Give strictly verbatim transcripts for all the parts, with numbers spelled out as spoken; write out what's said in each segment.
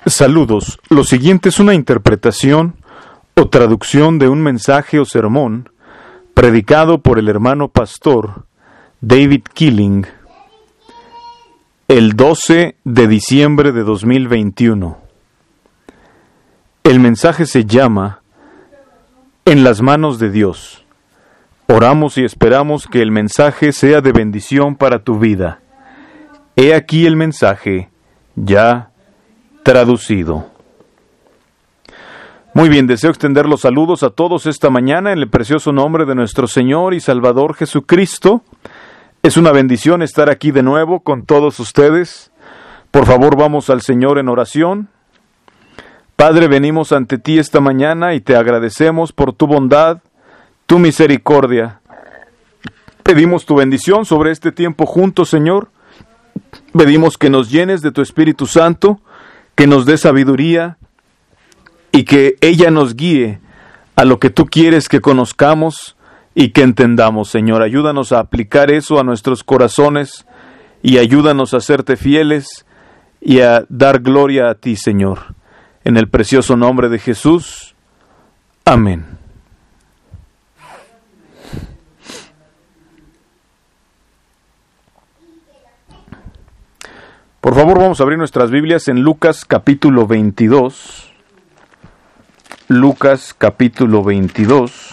Saludos. Lo siguiente es una interpretación o traducción de un mensaje o sermón predicado por el hermano pastor David Killing el doce de diciembre de dos mil veintiuno. El mensaje se llama En las manos de Dios. Oramos y esperamos que el mensaje sea de bendición para tu vida. He aquí el mensaje ya traducido. Muy bien, deseo extender los saludos a todos esta mañana en el precioso nombre de nuestro Señor y Salvador Jesucristo. Es una bendición estar aquí de nuevo con todos ustedes. Por favor, vamos al Señor en oración. Padre, venimos ante ti esta mañana y te agradecemos por tu bondad, tu misericordia. Pedimos tu bendición sobre este tiempo juntos, Señor. Pedimos que nos llenes de tu Espíritu Santo, que nos dé sabiduría y que ella nos guíe a lo que tú quieres que conozcamos y que entendamos, Señor. Ayúdanos a aplicar eso a nuestros corazones y ayúdanos a serte fieles y a dar gloria a ti, Señor. En el precioso nombre de Jesús. Amén. Por favor, vamos a abrir nuestras Biblias en Lucas capítulo veintidós. Lucas capítulo veintidós.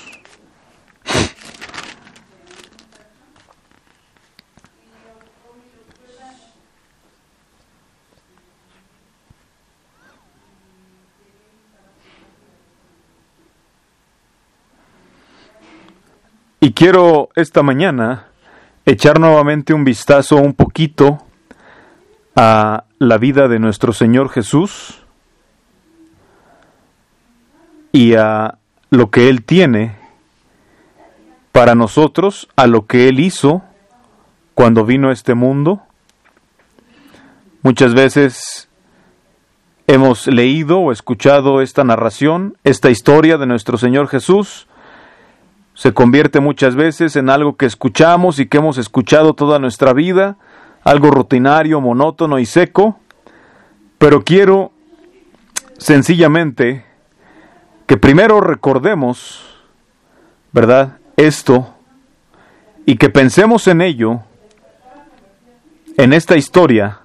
Y quiero esta mañana echar nuevamente un vistazo un poquito a la vida de nuestro Señor Jesús y a lo que Él tiene para nosotros, a lo que Él hizo cuando vino a este mundo. Muchas veces hemos leído o escuchado esta narración, esta historia de nuestro Señor Jesús. Se convierte muchas veces en algo que escuchamos y que hemos escuchado toda nuestra vida, algo rutinario, monótono y seco, pero quiero sencillamente que primero recordemos, ¿verdad?, esto, y que pensemos en ello, en esta historia,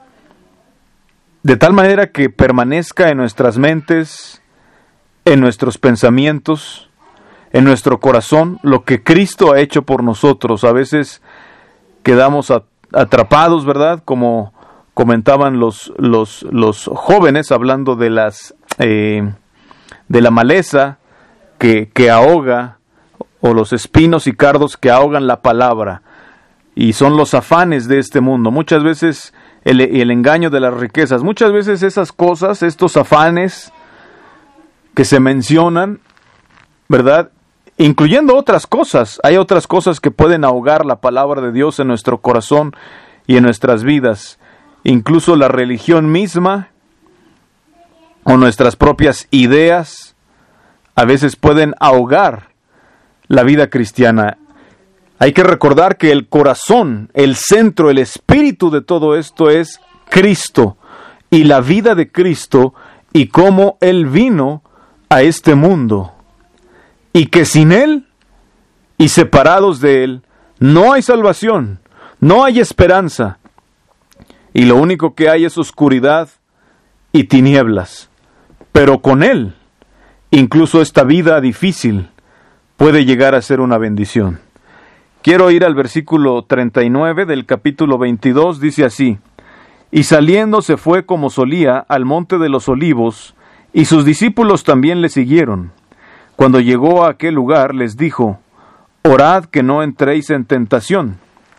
de tal manera que permanezca en nuestras mentes, en nuestros pensamientos, en nuestro corazón, lo que Cristo ha hecho por nosotros. A veces quedamos atrapados, ¿verdad?, como comentaban los, los, los jóvenes, hablando de las eh, de la maleza que, que ahoga, o los espinos y cardos que ahogan la palabra, y son los afanes de este mundo. Muchas veces el, el engaño de las riquezas, muchas veces esas cosas, estos afanes que se mencionan, ¿verdad?, incluyendo otras cosas. Hay otras cosas que pueden ahogar la palabra de Dios en nuestro corazón y en nuestras vidas. Incluso la religión misma o nuestras propias ideas a veces pueden ahogar la vida cristiana. Hay que recordar que el corazón, el centro, el espíritu de todo esto es Cristo y la vida de Cristo y cómo Él vino a este mundo. Y que sin Él y separados de Él no hay salvación, no hay esperanza. Y lo único que hay es oscuridad y tinieblas. Pero con Él, incluso esta vida difícil puede llegar a ser una bendición. Quiero ir al versículo treinta y nueve del capítulo veintidós, dice así: Y saliendo se fue como solía al monte de los olivos, y sus discípulos también le siguieron. Cuando llegó a aquel lugar, les dijo: Orad que no entréis en tentación.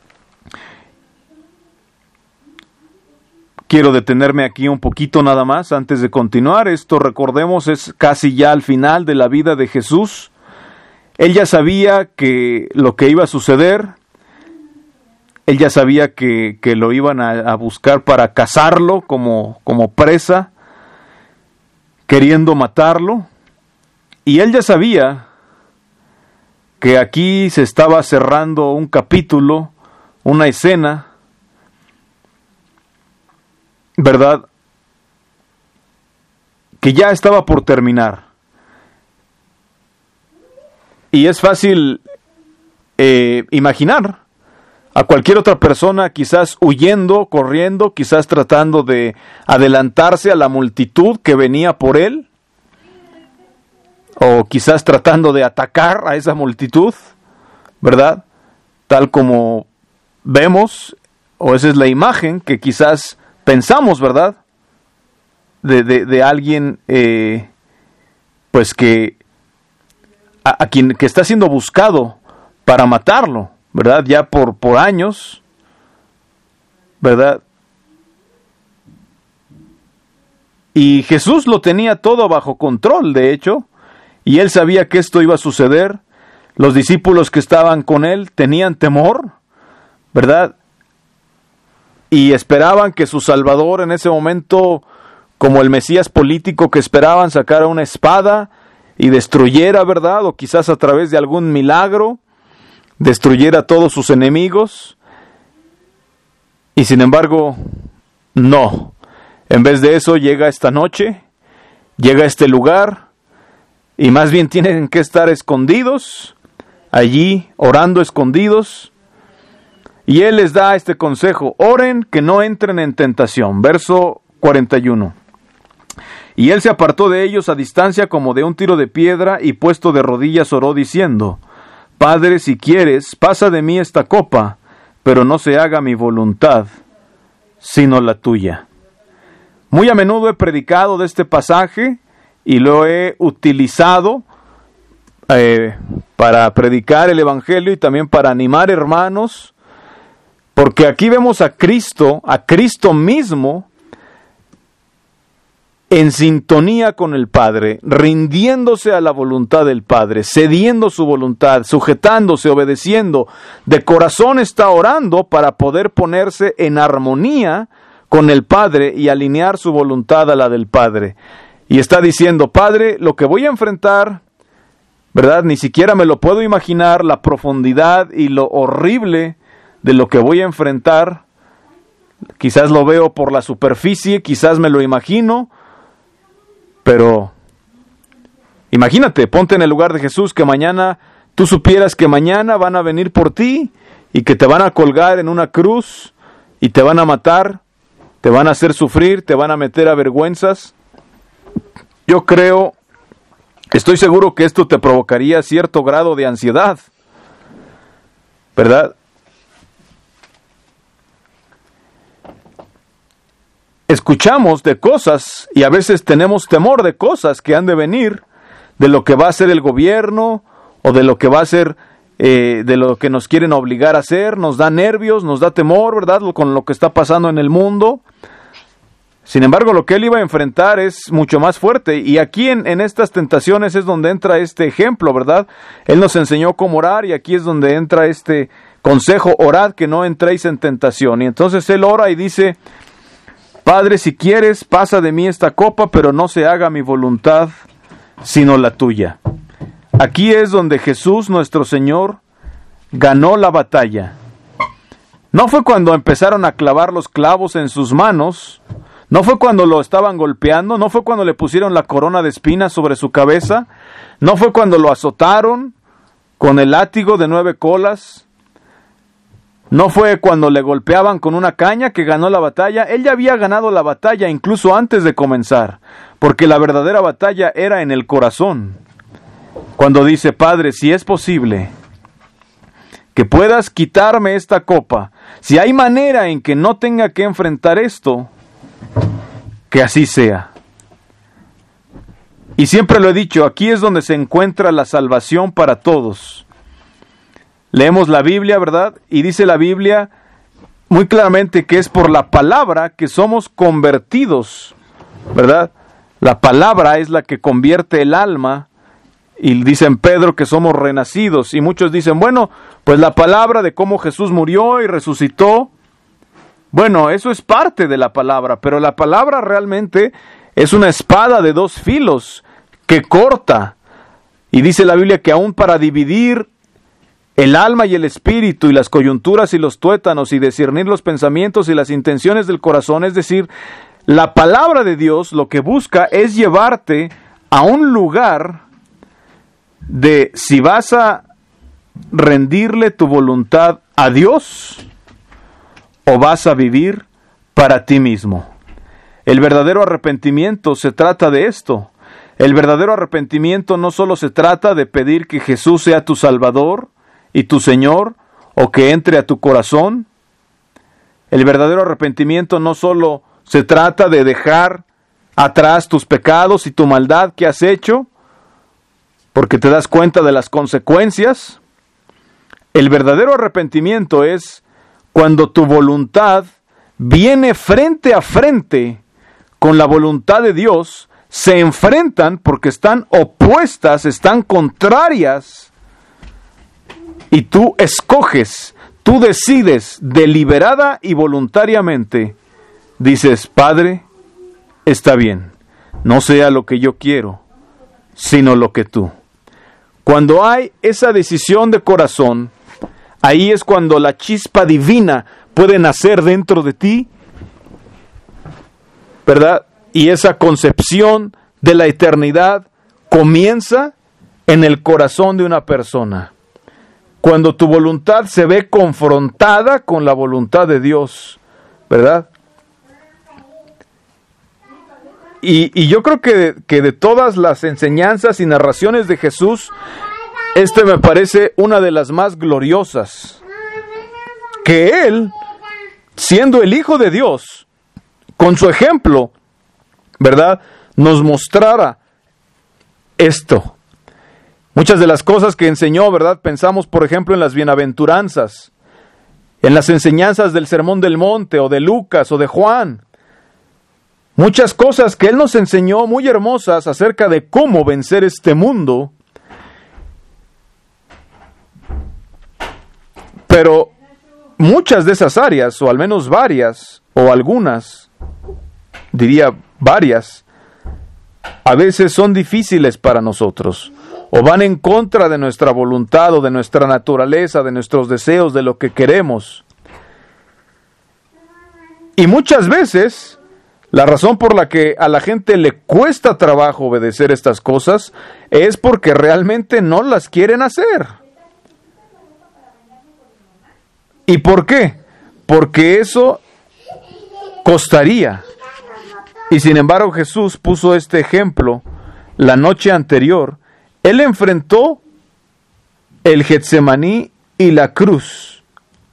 Quiero detenerme aquí un poquito nada más antes de continuar. Esto, recordemos, es casi ya al final de la vida de Jesús. Él ya sabía que lo que iba a suceder. Él ya sabía que, que lo iban a, a buscar para cazarlo como, como presa, queriendo matarlo. Y él ya sabía que aquí se estaba cerrando un capítulo, una escena, ¿verdad?, que ya estaba por terminar. Y es fácil eh, imaginar a cualquier otra persona quizás huyendo, corriendo, quizás tratando de adelantarse a la multitud que venía por él, o quizás tratando de atacar a esa multitud, ¿verdad? Tal como vemos, o esa es la imagen que quizás pensamos, ¿verdad? De, de, de alguien, eh, pues que a, a quien que está siendo buscado para matarlo, ¿verdad? Ya por, por años, ¿verdad? Y Jesús lo tenía todo bajo control, de hecho, y él sabía que esto iba a suceder. Los discípulos que estaban con él tenían temor, ¿verdad? Y esperaban que su Salvador en ese momento, como el Mesías político que esperaban, sacara una espada y destruyera, ¿verdad? O quizás a través de algún milagro destruyera a todos sus enemigos. Y sin embargo, no. En vez de eso, llega esta noche, llega a este lugar, y más bien tienen que estar escondidos, allí, orando escondidos. Y Él les da este consejo: oren que no entren en tentación. Verso cuarenta y uno. Y Él se apartó de ellos a distancia como de un tiro de piedra, y puesto de rodillas oró diciendo: Padre, si quieres, pasa de mí esta copa, pero no se haga mi voluntad, sino la tuya. Muy a menudo he predicado de este pasaje y lo he utilizado eh, para predicar el Evangelio y también para animar hermanos, porque aquí vemos a Cristo, a Cristo mismo, en sintonía con el Padre, rindiéndose a la voluntad del Padre, cediendo su voluntad, sujetándose, obedeciendo. De corazón está orando para poder ponerse en armonía con el Padre y alinear su voluntad a la del Padre. Y está diciendo: Padre, lo que voy a enfrentar, ¿verdad? Ni siquiera me lo puedo imaginar, la profundidad y lo horrible de lo que voy a enfrentar. Quizás lo veo por la superficie, quizás me lo imagino, pero imagínate, ponte en el lugar de Jesús, que mañana tú supieras que mañana van a venir por ti y que te van a colgar en una cruz y te van a matar, te van a hacer sufrir, te van a meter a vergüenzas. Yo creo, estoy seguro que esto te provocaría cierto grado de ansiedad, ¿verdad? Escuchamos de cosas y a veces tenemos temor de cosas que han de venir, de lo que va a hacer el gobierno o de lo que va a hacer, eh, de lo que nos quieren obligar a hacer. Nos da nervios, nos da temor, ¿verdad? Con lo que está pasando en el mundo. Sin embargo, lo que él iba a enfrentar es mucho más fuerte, y aquí en, en estas tentaciones es donde entra este ejemplo, ¿verdad? Él nos enseñó cómo orar, y aquí es donde entra este consejo: orad que no entréis en tentación. Y entonces él ora y dice: Padre, si quieres, pasa de mí esta copa, pero no se haga mi voluntad, sino la tuya. Aquí es donde Jesús, nuestro Señor, ganó la batalla. No fue cuando empezaron a clavar los clavos en sus manos, no fue cuando lo estaban golpeando, no fue cuando le pusieron la corona de espinas sobre su cabeza, no fue cuando lo azotaron con el látigo de nueve colas, no fue cuando le golpeaban con una caña que ganó la batalla. Él ya había ganado la batalla incluso antes de comenzar, porque la verdadera batalla era en el corazón. Cuando dice: Padre, si es posible que puedas quitarme esta copa, si hay manera en que no tenga que enfrentar esto, que así sea. Y siempre lo he dicho, aquí es donde se encuentra la salvación para todos. Leemos la Biblia, ¿verdad? Y dice la Biblia muy claramente que es por la palabra que somos convertidos, ¿verdad? La palabra es la que convierte el alma, y dicen Pedro que somos renacidos, y muchos dicen: bueno, pues la palabra de cómo Jesús murió y resucitó, bueno, eso es parte de la palabra, pero la palabra realmente es una espada de dos filos que corta, y dice la Biblia que aún para dividir el alma y el espíritu, y las coyunturas y los tuétanos, y discernir los pensamientos y las intenciones del corazón, es decir, la palabra de Dios lo que busca es llevarte a un lugar de si vas a rendirle tu voluntad a Dios o vas a vivir para ti mismo. El verdadero arrepentimiento se trata de esto. El verdadero arrepentimiento no solo se trata de pedir que Jesús sea tu Salvador y tu Señor, o que entre a tu corazón. El verdadero arrepentimiento no solo se trata de dejar atrás tus pecados y tu maldad que has hecho, porque te das cuenta de las consecuencias. El verdadero arrepentimiento es cuando tu voluntad viene frente a frente con la voluntad de Dios, se enfrentan porque están opuestas, están contrarias, y tú escoges, tú decides deliberada y voluntariamente, dices, Padre, está bien, no sea lo que yo quiero, sino lo que tú. Cuando hay esa decisión de corazón, ahí es cuando la chispa divina puede nacer dentro de ti, ¿verdad? Y esa concepción de la eternidad comienza en el corazón de una persona. Cuando tu voluntad se ve confrontada con la voluntad de Dios, ¿verdad? Y, y yo creo que, que de todas las enseñanzas y narraciones de Jesús, este me parece una de las más gloriosas. Que Él, siendo el Hijo de Dios, con su ejemplo, ¿verdad?, nos mostrara esto. Muchas de las cosas que enseñó, ¿verdad?, pensamos, por ejemplo, en las bienaventuranzas, en las enseñanzas del Sermón del Monte, o de Lucas, o de Juan. Muchas cosas que Él nos enseñó muy hermosas acerca de cómo vencer este mundo. Pero muchas de esas áreas, o al menos varias, o algunas, diría varias, a veces son difíciles para nosotros, o van en contra de nuestra voluntad, o de nuestra naturaleza, de nuestros deseos, de lo que queremos. Y muchas veces, la razón por la que a la gente le cuesta trabajo obedecer estas cosas, es porque realmente no las quieren hacer. ¿Y por qué? Porque eso costaría. Y sin embargo Jesús puso este ejemplo la noche anterior. Él enfrentó el Getsemaní y la cruz,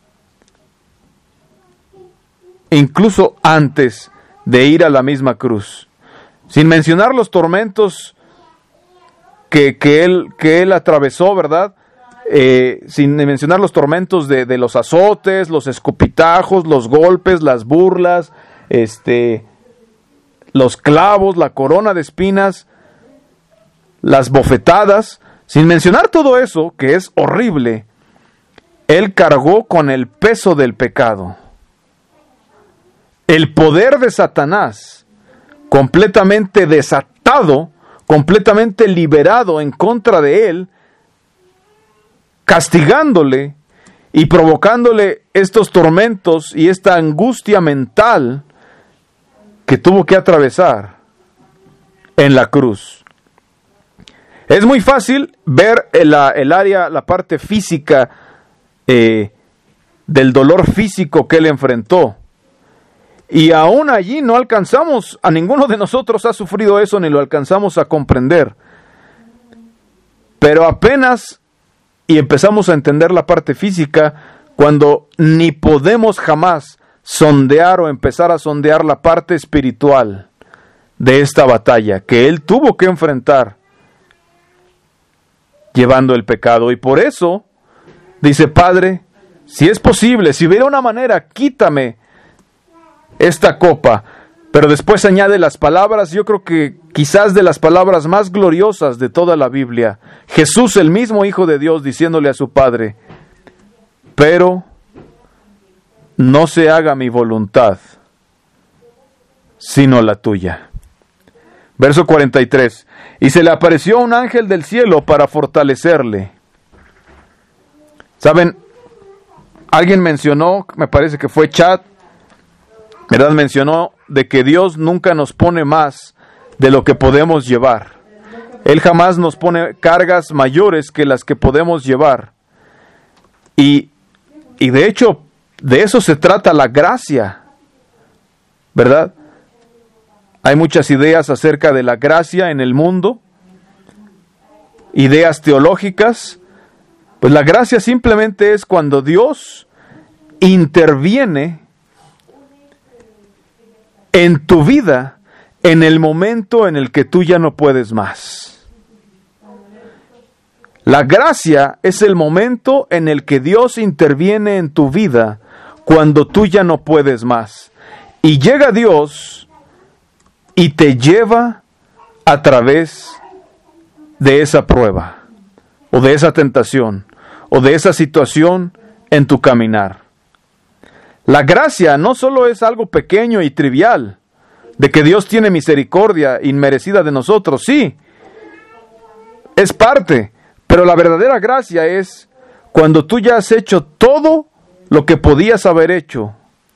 incluso antes de ir a la misma cruz. Sin mencionar los tormentos que, que, él, que él atravesó, ¿verdad? Eh, sin mencionar los tormentos de, de los azotes, los escupitajos, los golpes, las burlas, este... los clavos, la corona de espinas, las bofetadas, sin mencionar todo eso, que es horrible. Él cargó con el peso del pecado. El poder de Satanás, completamente desatado, completamente liberado en contra de él, castigándole y provocándole estos tormentos y esta angustia mental que tuvo que atravesar en la cruz. Es muy fácil ver el, el área, la parte física eh, del dolor físico que él enfrentó. Y aún allí no alcanzamos, a ninguno de nosotros ha sufrido eso ni lo alcanzamos a comprender. Pero apenas y empezamos a entender la parte física cuando ni podemos jamás sondear o empezar a sondear la parte espiritual de esta batalla que él tuvo que enfrentar llevando el pecado. Y por eso dice, Padre, si es posible, si hubiera una manera, quítame esta copa. Pero después añade las palabras, yo creo que quizás de las palabras más gloriosas de toda la Biblia. Jesús, el mismo Hijo de Dios, diciéndole a su Padre, pero no se haga mi voluntad, sino la tuya. Verso cuarenta y tres. Y se le apareció un ángel del cielo para fortalecerle. ¿Saben? Alguien mencionó, me parece que fue Chad, ¿verdad? Mencionó de que Dios nunca nos pone más de lo que podemos llevar. Él jamás nos pone cargas mayores que las que podemos llevar. Y, y de hecho, de eso se trata la gracia, ¿verdad? Hay muchas ideas acerca de la gracia en el mundo, ideas teológicas. Pues la gracia simplemente es cuando Dios interviene en tu vida en el momento en el que tú ya no puedes más. La gracia es el momento en el que Dios interviene en tu vida cuando tú ya no puedes más. Y llega Dios y te lleva a través de esa prueba, o de esa tentación, o de esa situación en tu caminar. La gracia no solo es algo pequeño y trivial, de que Dios tiene misericordia inmerecida de nosotros, sí, es parte, pero la verdadera gracia es cuando tú ya has hecho todo lo que podías haber hecho,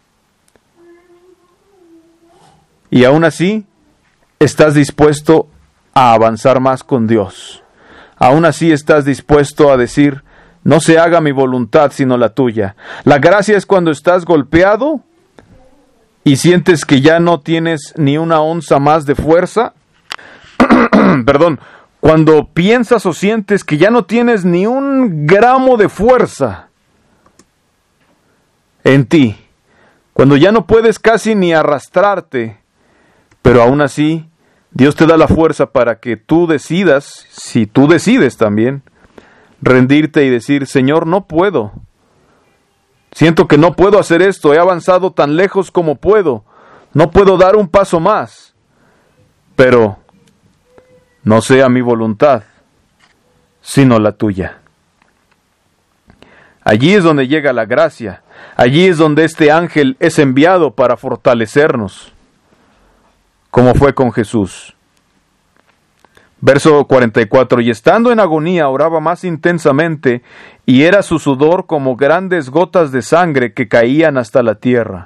y aún así estás dispuesto a avanzar más con Dios. Aún así estás dispuesto a decir, no se haga mi voluntad sino la tuya. La gracia es cuando estás golpeado y sientes que ya no tienes ni una onza más de fuerza. Perdón, cuando piensas o sientes que ya no tienes ni un gramo de fuerza en ti. Cuando ya no puedes casi ni arrastrarte, pero aún así Dios te da la fuerza para que tú decidas, si tú decides también, rendirte y decir, Señor, no puedo. Siento que no puedo hacer esto, he avanzado tan lejos como puedo, no puedo dar un paso más, pero no sea mi voluntad, sino la tuya. Allí es donde llega la gracia, allí es donde este ángel es enviado para fortalecernos, como fue con Jesús. Verso cuarenta y cuatro, y estando en agonía oraba más intensamente, y era su sudor como grandes gotas de sangre que caían hasta la tierra.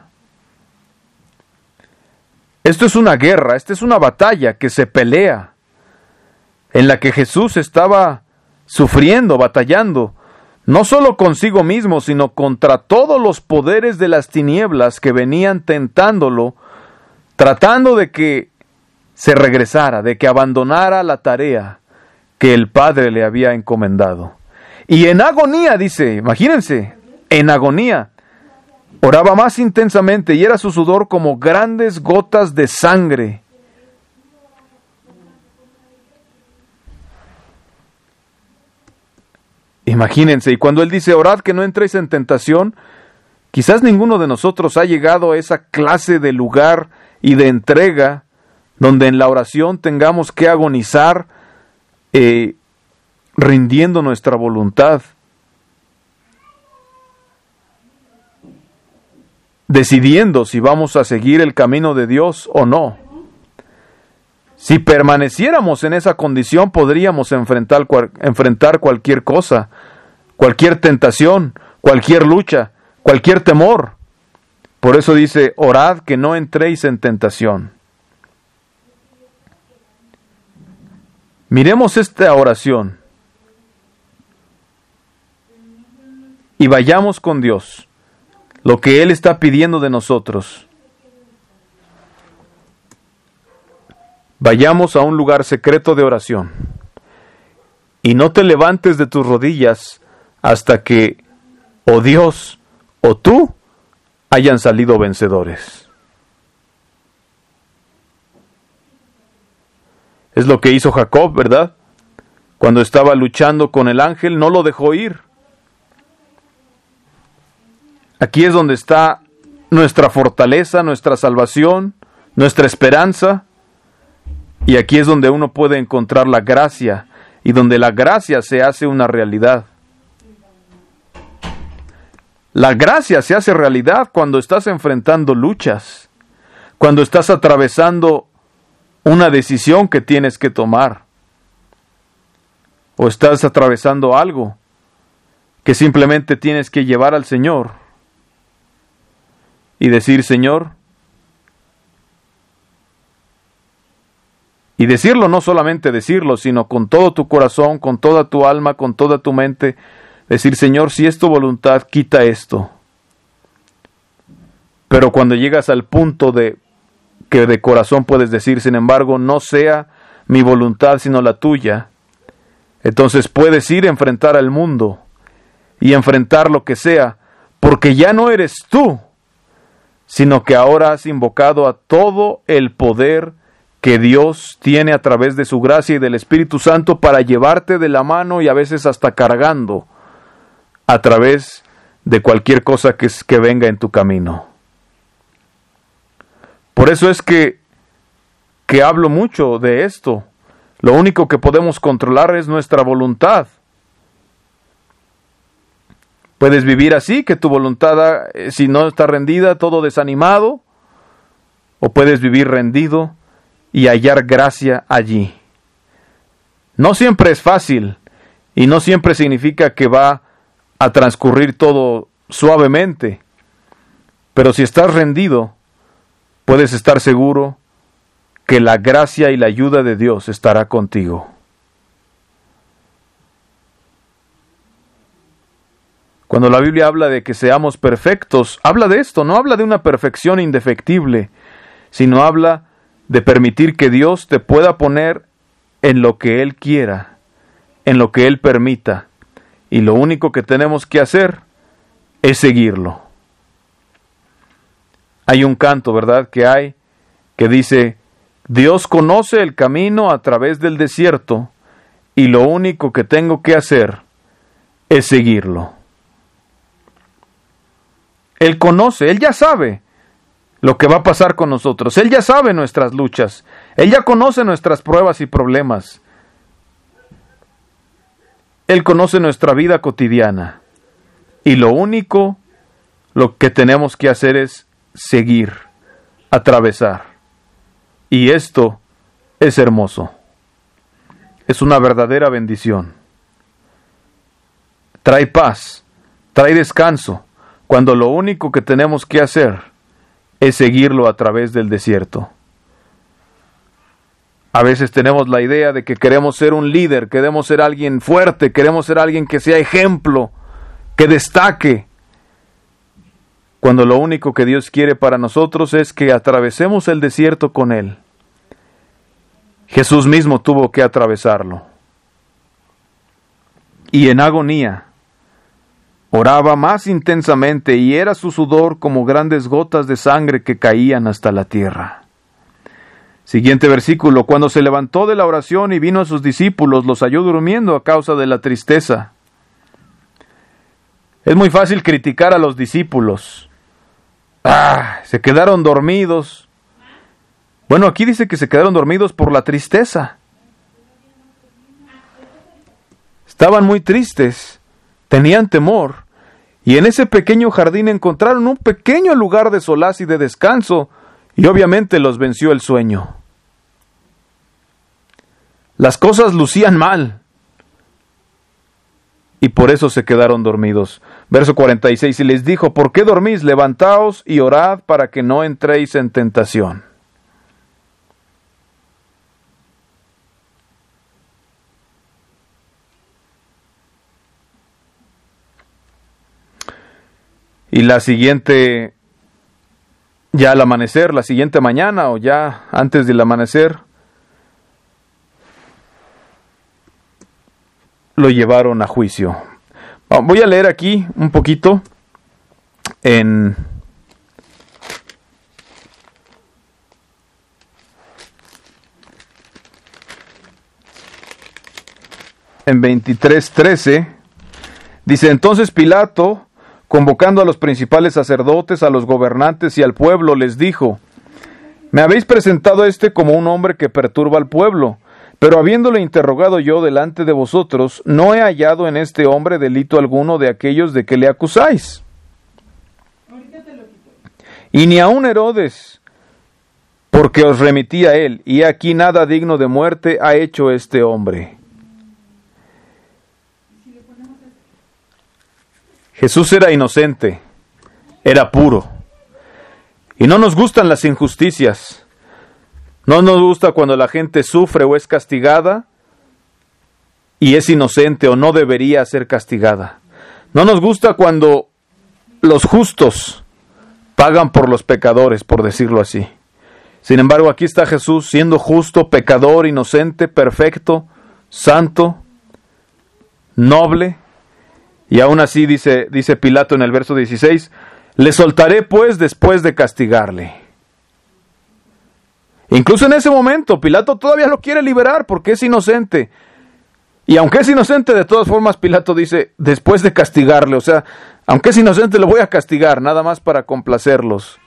Esto es una guerra, esta es una batalla que se pelea, en la que Jesús estaba sufriendo, batallando, no solo consigo mismo, sino contra todos los poderes de las tinieblas que venían tentándolo, tratando de que se regresara, de que abandonara la tarea que el Padre le había encomendado. Y en agonía, dice, imagínense, en agonía, oraba más intensamente y era su sudor como grandes gotas de sangre. Imagínense, y cuando Él dice, orad que no entréis en tentación, quizás ninguno de nosotros ha llegado a esa clase de lugar y de entrega donde en la oración tengamos que agonizar eh, rindiendo nuestra voluntad, decidiendo si vamos a seguir el camino de Dios o no. Si permaneciéramos en esa condición, podríamos enfrentar, enfrentar cualquier cosa, cualquier tentación, cualquier lucha, cualquier temor. Por eso dice, orad que no entréis en tentación. Miremos esta oración y vayamos con Dios, lo que Él está pidiendo de nosotros. Vayamos a un lugar secreto de oración y no te levantes de tus rodillas hasta que o Dios o tú hayan salido vencedores. Es lo que hizo Jacob, ¿verdad? Cuando estaba luchando con el ángel, no lo dejó ir. Aquí es donde está nuestra fortaleza, nuestra salvación, nuestra esperanza. Y aquí es donde uno puede encontrar la gracia y donde la gracia se hace una realidad. La gracia se hace realidad cuando estás enfrentando luchas, cuando estás atravesando una decisión que tienes que tomar, o estás atravesando algo que simplemente tienes que llevar al Señor y decir, Señor, Y decirlo, no solamente decirlo, sino con todo tu corazón, con toda tu alma, con toda tu mente, decir, Señor, si es tu voluntad, quita esto. Pero cuando llegas al punto de que de corazón puedes decir, sin embargo, no sea mi voluntad sino la tuya, entonces puedes ir a enfrentar al mundo y enfrentar lo que sea, porque ya no eres tú, sino que ahora has invocado a todo el poder que Dios tiene a través de su gracia y del Espíritu Santo para llevarte de la mano y a veces hasta cargando a través de cualquier cosa que, que venga en tu camino. Por eso es que, que hablo mucho de esto. Lo único que podemos controlar es nuestra voluntad. Puedes vivir así, que tu voluntad, si no está rendida, todo desanimado, o puedes vivir rendido y hallar gracia allí. No siempre es fácil, y no siempre significa que va a transcurrir todo suavemente, pero si estás rendido, puedes estar seguro que la gracia y la ayuda de Dios estará contigo. Cuando la Biblia habla de que seamos perfectos, habla de esto, no habla de una perfección indefectible, sino habla de permitir que Dios te pueda poner en lo que Él quiera, en lo que Él permita, y lo único que tenemos que hacer es seguirlo. Hay un canto, ¿verdad?, que hay, que dice, Dios conoce el camino a través del desierto, y lo único que tengo que hacer es seguirlo. Él conoce, Él ya sabe lo que va a pasar con nosotros. Él ya sabe nuestras luchas. Él ya conoce nuestras pruebas y problemas. Él conoce nuestra vida cotidiana. Y lo único lo que tenemos que hacer es seguir, atravesar. Y esto es hermoso. Es una verdadera bendición. Trae paz, trae descanso, cuando lo único que tenemos que hacer es seguirlo a través del desierto. A veces tenemos la idea de que queremos ser un líder, queremos ser alguien fuerte, queremos ser alguien que sea ejemplo, que destaque, cuando lo único que Dios quiere para nosotros es que atravesemos el desierto con Él. Jesús mismo tuvo que atravesarlo. Y en agonía, oraba más intensamente y era su sudor como grandes gotas de sangre que caían hasta la tierra. Siguiente versículo, cuando se levantó de la oración y vino a sus discípulos, los halló durmiendo a causa de la tristeza. Es muy fácil criticar a los discípulos. Ah, se quedaron dormidos. Bueno, aquí dice que se quedaron dormidos por la tristeza. Estaban muy tristes, tenían temor, y en ese pequeño jardín encontraron un pequeño lugar de solaz y de descanso, y obviamente los venció el sueño. Las cosas lucían mal, y por eso se quedaron dormidos. Verso cuarenta y seis, y les dijo, ¿por qué dormís? Levantaos y orad para que no entréis en tentación. Y la siguiente, ya al amanecer, la siguiente mañana o ya antes del amanecer, lo llevaron a juicio. Voy a leer aquí un poquito en en veintitrés trece. Dice, entonces Pilato, convocando a los principales sacerdotes, a los gobernantes y al pueblo, les dijo, me habéis presentado a este como un hombre que perturba al pueblo, pero habiéndole interrogado yo delante de vosotros, no he hallado en este hombre delito alguno de aquellos de que le acusáis. Y ni aun Herodes, porque os remití a él, y aquí nada digno de muerte ha hecho este hombre. Jesús era inocente, era puro, y no nos gustan las injusticias. No nos gusta cuando la gente sufre o es castigada y es inocente o no debería ser castigada. No nos gusta cuando los justos pagan por los pecadores, por decirlo así. Sin embargo, aquí está Jesús siendo justo, pecador, inocente, perfecto, santo, noble. Y aún así dice, dice Pilato en el verso dieciséis, le soltaré pues después de castigarle. Incluso en ese momento, Pilato todavía lo quiere liberar porque es inocente. Y aunque es inocente, de todas formas, Pilato dice, después de castigarle, o sea, aunque es inocente, lo voy a castigar, nada más para complacerlos.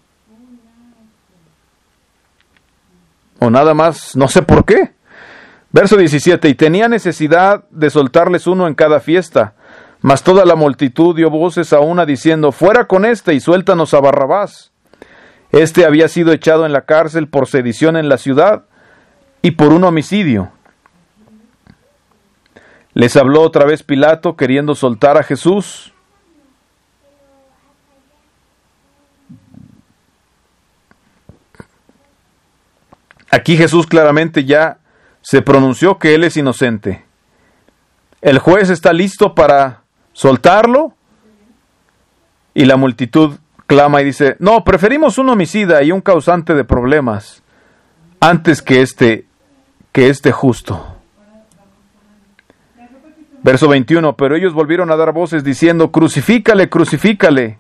O nada más, no sé por qué. Verso diecisiete, y tenía necesidad de soltarles uno en cada fiesta, mas toda la multitud dio voces a una diciendo, fuera con este y suéltanos a Barrabás. Este había sido echado en la cárcel por sedición en la ciudad y por un homicidio. Les habló otra vez Pilato, queriendo soltar a Jesús. Aquí Jesús claramente ya se pronunció que él es inocente. El juez está listo para soltarlo y la multitud clama y dice, no, preferimos un homicida y un causante de problemas antes que este, que este justo. Verso veintiuno, pero ellos volvieron a dar voces diciendo, crucifícale, crucifícale.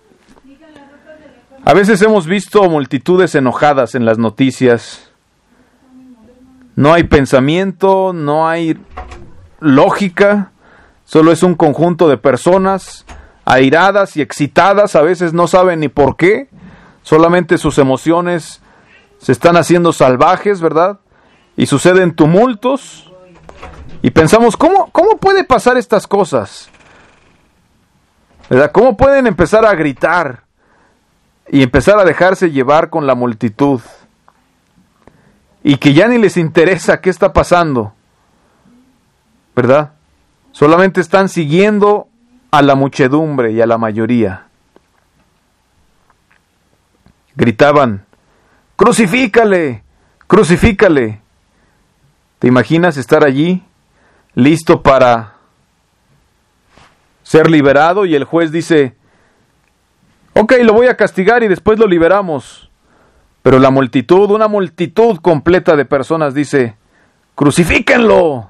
A veces hemos visto multitudes enojadas en las noticias. No hay pensamiento, no hay lógica, solo es un conjunto de personas airadas y excitadas, a veces no saben ni por qué, solamente sus emociones se están haciendo salvajes, ¿verdad? Y suceden tumultos. Y pensamos, ¿cómo, cómo puede pasar estas cosas? ¿Verdad? ¿Cómo pueden empezar a gritar y empezar a dejarse llevar con la multitud? Y que ya ni les interesa qué está pasando, ¿verdad? Solamente están siguiendo a la muchedumbre y a la mayoría. Gritaban, crucifícale, crucifícale. ¿Te imaginas estar allí? Listo para ser liberado y el juez dice, ok, lo voy a castigar y después lo liberamos. Pero la multitud, una multitud completa de personas dice, crucifíquenlo.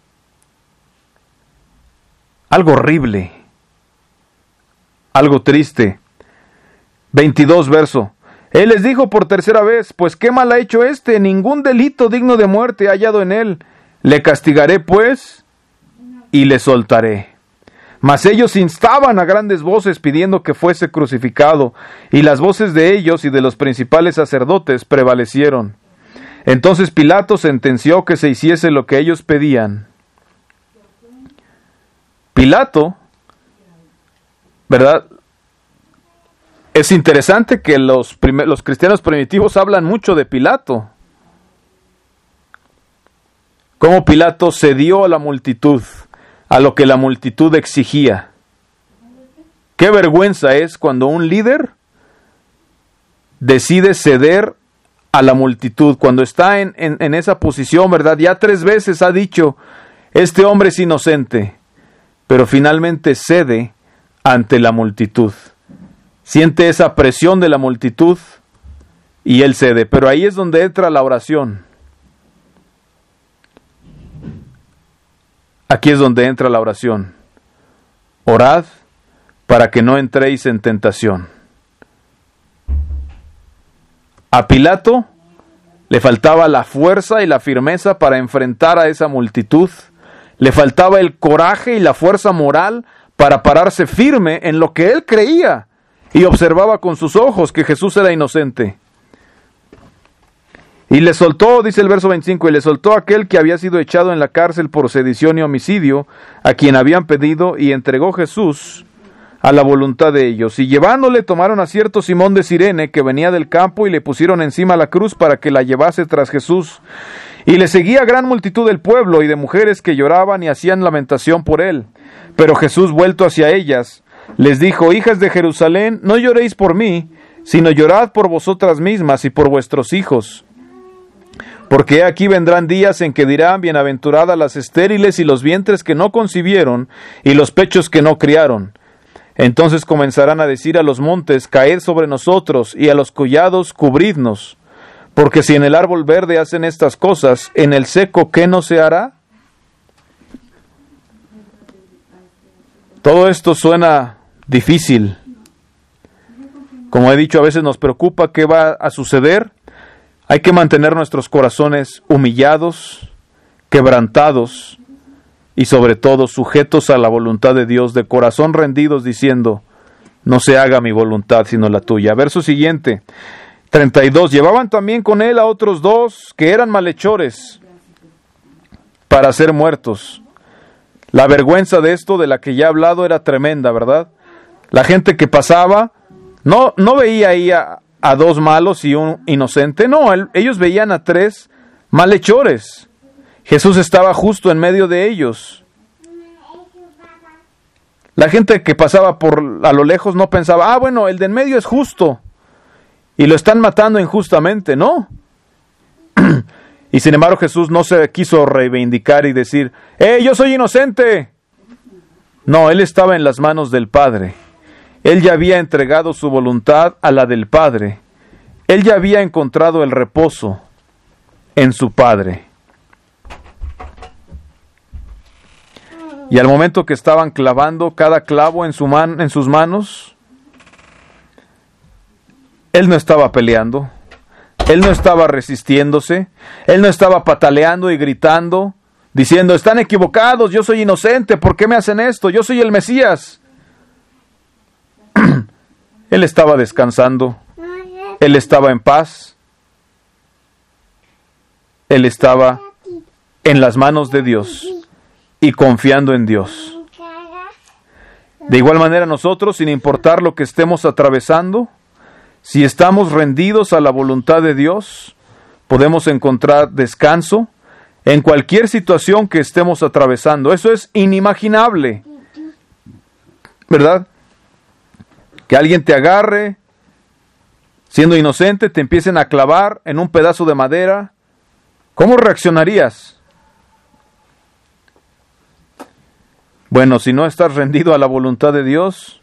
Algo horrible, algo triste. veintidós verso. Él les dijo por tercera vez, pues qué mal ha hecho este, ningún delito digno de muerte ha hallado en él. Le castigaré pues y le soltaré. Mas ellos instaban a grandes voces pidiendo que fuese crucificado, y las voces de ellos y de los principales sacerdotes prevalecieron. Entonces Pilato sentenció que se hiciese lo que ellos pedían. Pilato, ¿verdad? Es interesante que los, primer, los cristianos primitivos hablan mucho de Pilato. Cómo Pilato cedió a la multitud, a lo que la multitud exigía. Qué vergüenza es cuando un líder decide ceder a la multitud, cuando está en, en, en esa posición, ¿verdad? Ya tres veces ha dicho, este hombre es inocente, pero finalmente cede ante la multitud. Siente esa presión de la multitud y él cede. Pero ahí es donde entra la oración. Aquí es donde entra la oración. Orad para que no entréis en tentación. A Pilato le faltaba la fuerza y la firmeza para enfrentar a esa multitud. Le faltaba el coraje y la fuerza moral para pararse firme en lo que él creía y observaba con sus ojos que Jesús era inocente. Y le soltó, dice el verso veinticinco, y le soltó a aquel que había sido echado en la cárcel por sedición y homicidio, a quien habían pedido, y entregó Jesús a la voluntad de ellos. Y llevándole tomaron a cierto Simón de Cirene, que venía del campo, y le pusieron encima la cruz para que la llevase tras Jesús. Y le seguía gran multitud del pueblo y de mujeres que lloraban y hacían lamentación por él. Pero Jesús, vuelto hacia ellas, les dijo, hijas de Jerusalén, no lloréis por mí, sino llorad por vosotras mismas y por vuestros hijos. Porque aquí vendrán días en que dirán, bienaventuradas las estériles y los vientres que no concibieron y los pechos que no criaron. Entonces comenzarán a decir a los montes, caed sobre nosotros, y a los collados, cubridnos. Porque si en el árbol verde hacen estas cosas, en el seco, ¿qué no se hará? Todo esto suena difícil. Como he dicho, a veces nos preocupa qué va a suceder. Hay que mantener nuestros corazones humillados, quebrantados y sobre todo sujetos a la voluntad de Dios, de corazón rendidos, diciendo, no se haga mi voluntad sino la tuya. Verso siguiente, treinta y dos. Llevaban también con él a otros dos que eran malhechores para ser muertos. La vergüenza de esto de la que ya he hablado era tremenda, ¿verdad? La gente que pasaba no, no veía ahí a, a dos malos y un inocente, no, él, ellos veían a tres malhechores. Jesús estaba justo en medio de ellos. La gente que pasaba por a lo lejos no pensaba, ah, bueno, el de en medio es justo y lo están matando injustamente, ¿no? Y sin embargo Jesús no se quiso reivindicar y decir, ¡eh, yo soy inocente! No, él estaba en las manos del Padre. Él ya había entregado su voluntad a la del Padre. Él ya había encontrado el reposo en su Padre. Y al momento que estaban clavando cada clavo en, su man, en sus manos, él no estaba peleando. Él no estaba resistiéndose, él no estaba pataleando y gritando, diciendo, están equivocados, yo soy inocente, ¿por qué me hacen esto? Yo soy el Mesías. Él estaba descansando, él estaba en paz, él estaba en las manos de Dios y confiando en Dios. De igual manera nosotros, sin importar lo que estemos atravesando, si estamos rendidos a la voluntad de Dios, podemos encontrar descanso en cualquier situación que estemos atravesando. Eso es inimaginable, ¿verdad? Que alguien te agarre, siendo inocente, te empiecen a clavar en un pedazo de madera. ¿Cómo reaccionarías? Bueno, si no estás rendido a la voluntad de Dios,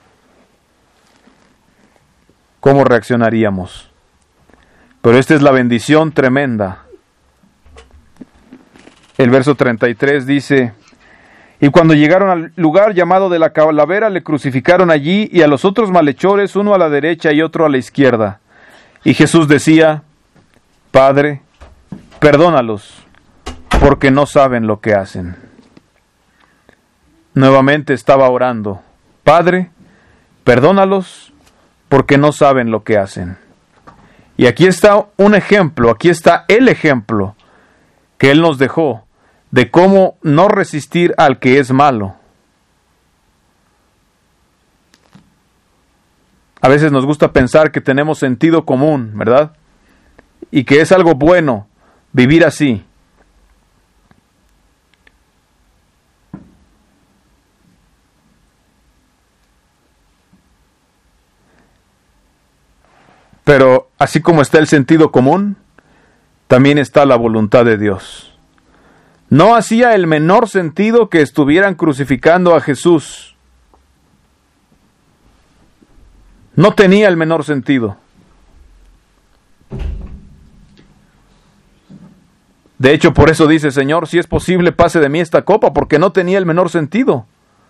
¿cómo reaccionaríamos? Pero esta es la bendición tremenda. El verso treinta y tres dice, y cuando llegaron al lugar llamado de la calavera, le crucificaron allí y a los otros malhechores, uno a la derecha y otro a la izquierda. Y Jesús decía, Padre, perdónalos, porque no saben lo que hacen. Nuevamente estaba orando, Padre, perdónalos, porque no saben lo que hacen. Y aquí está un ejemplo, aquí está el ejemplo que Él nos dejó de cómo no resistir al que es malo. A veces nos gusta pensar que tenemos sentido común, ¿verdad? Y que es algo bueno vivir así. Pero así como está el sentido común, también está la voluntad de Dios. No hacía el menor sentido que estuvieran crucificando a Jesús. No tenía el menor sentido. De hecho, por eso dice, Señor, si es posible, pase de mí esta copa, porque no tenía el menor sentido.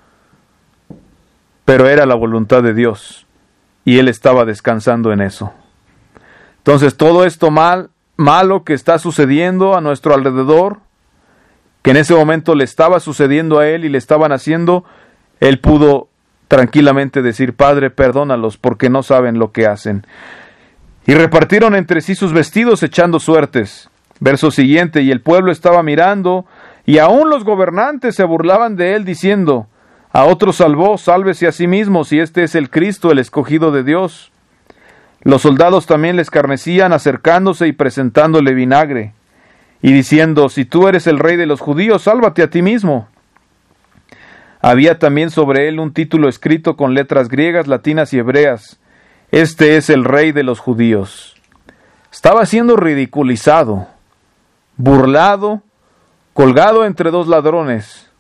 Pero era la voluntad de Dios, y Él estaba descansando en eso. Entonces, todo esto mal, malo que está sucediendo a nuestro alrededor, que en ese momento le estaba sucediendo a Él y le estaban haciendo, Él pudo tranquilamente decir, Padre, perdónalos, porque no saben lo que hacen. Y repartieron entre sí sus vestidos echando suertes. Verso siguiente, y el pueblo estaba mirando, y aún los gobernantes se burlaban de Él, diciendo, a otro salvó, sálvese a sí mismo, si este es el Cristo, el escogido de Dios. Los soldados también le escarnecían, acercándose y presentándole vinagre, y diciendo, si tú eres el rey de los judíos, sálvate a ti mismo. Había también sobre él un título escrito con letras griegas, latinas y hebreas, este es el rey de los judíos. Estaba siendo ridiculizado, burlado, colgado entre dos ladrones.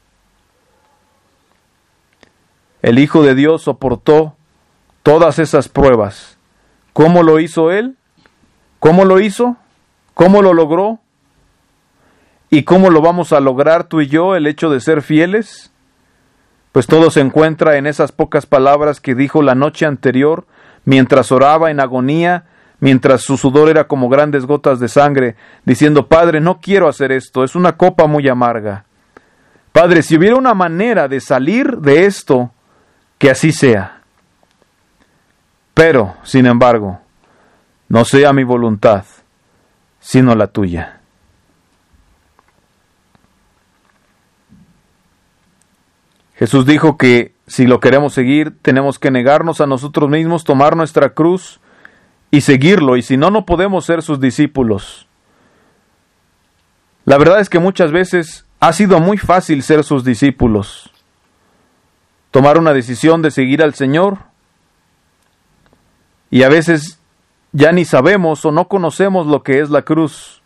El Hijo de Dios soportó todas esas pruebas. ¿Cómo lo hizo Él? ¿Cómo lo hizo? ¿Cómo lo logró? ¿Y cómo lo vamos a lograr tú y yo, el hecho de ser fieles? Pues todo se encuentra en esas pocas palabras que dijo la noche anterior, mientras oraba en agonía, mientras su sudor era como grandes gotas de sangre, diciendo: Padre, no quiero hacer esto, es una copa muy amarga. Padre, si hubiera una manera de salir de esto, que así sea. Pero, sin embargo, no sea mi voluntad, sino la tuya. Jesús dijo que si lo queremos seguir, tenemos que negarnos a nosotros mismos, tomar nuestra cruz y seguirlo, y si no, no podemos ser sus discípulos. La verdad es que muchas veces ha sido muy fácil ser sus discípulos, tomar una decisión de seguir al Señor, y a veces ya ni sabemos o no conocemos lo que es la cruz.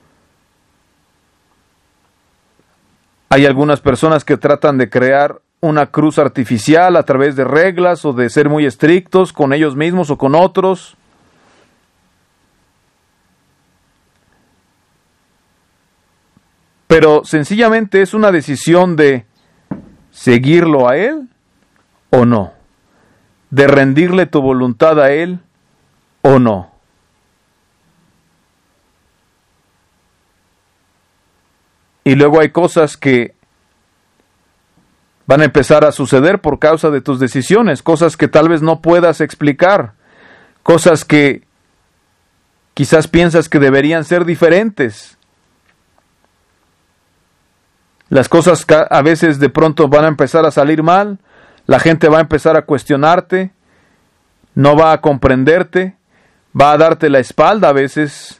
Hay algunas personas que tratan de crear una cruz artificial a través de reglas o de ser muy estrictos con ellos mismos o con otros. Pero sencillamente es una decisión de seguirlo a Él o no, de rendirle tu voluntad a Él o no. Y luego hay cosas que van a empezar a suceder por causa de tus decisiones, cosas que tal vez no puedas explicar, cosas que quizás piensas que deberían ser diferentes. Las cosas a veces de pronto van a empezar a salir mal, la gente va a empezar a cuestionarte, no va a comprenderte, va a darte la espalda a veces.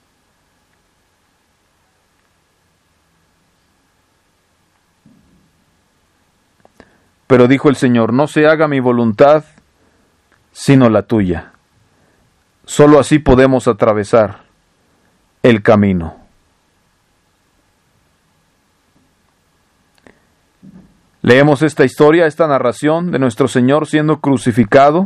Pero dijo el Señor: no se haga mi voluntad, sino la tuya. Solo así podemos atravesar el camino. Leemos esta historia, esta narración de nuestro Señor siendo crucificado.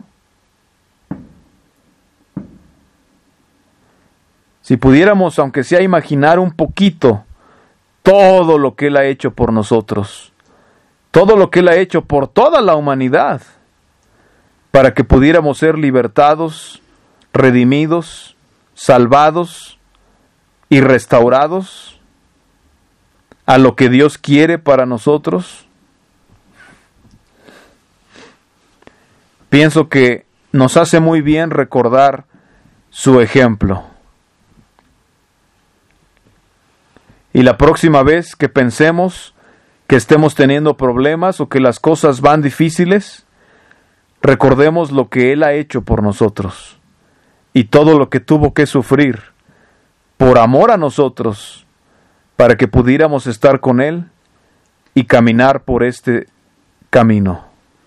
Si pudiéramos, aunque sea, imaginar un poquito todo lo que Él ha hecho por nosotros, todo lo que Él ha hecho por toda la humanidad, para que pudiéramos ser libertados, redimidos, salvados y restaurados a lo que Dios quiere para nosotros. Pienso que nos hace muy bien recordar su ejemplo. Y la próxima vez que pensemos que estemos teniendo problemas o que las cosas van difíciles, recordemos lo que Él ha hecho por nosotros y todo lo que tuvo que sufrir por amor a nosotros para que pudiéramos estar con Él y caminar por este camino.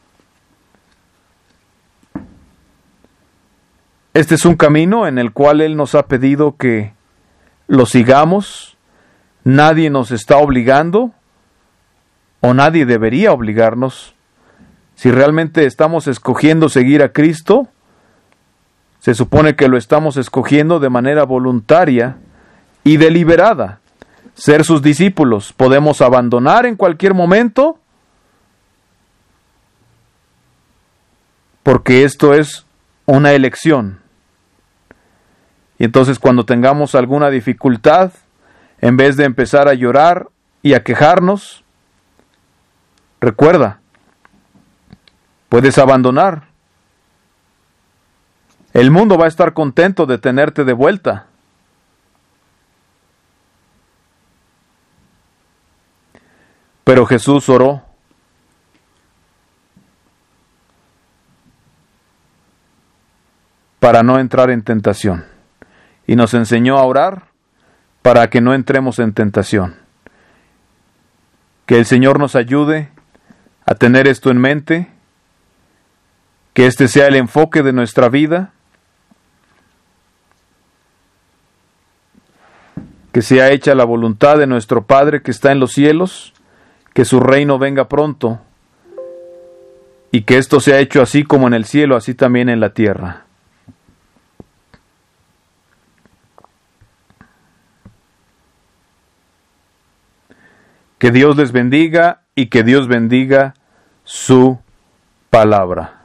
Este es un camino en el cual Él nos ha pedido que lo sigamos. Nadie nos está obligando, o nadie debería obligarnos. Si realmente estamos escogiendo seguir a Cristo, se supone que lo estamos escogiendo de manera voluntaria y deliberada. Ser sus discípulos. Podemos abandonar en cualquier momento, porque esto es una elección. Y entonces, cuando tengamos alguna dificultad, en vez de empezar a llorar y a quejarnos, recuerda, puedes abandonar. El mundo va a estar contento de tenerte de vuelta. Pero Jesús oró para no entrar en tentación. Y nos enseñó a orar para que no entremos en tentación. Que el Señor nos ayude a tener esto en mente, que este sea el enfoque de nuestra vida, que sea hecha la voluntad de nuestro Padre que está en los cielos, que su reino venga pronto, y que esto sea hecho así como en el cielo, así también en la tierra. Que Dios les bendiga y que Dios bendiga su palabra.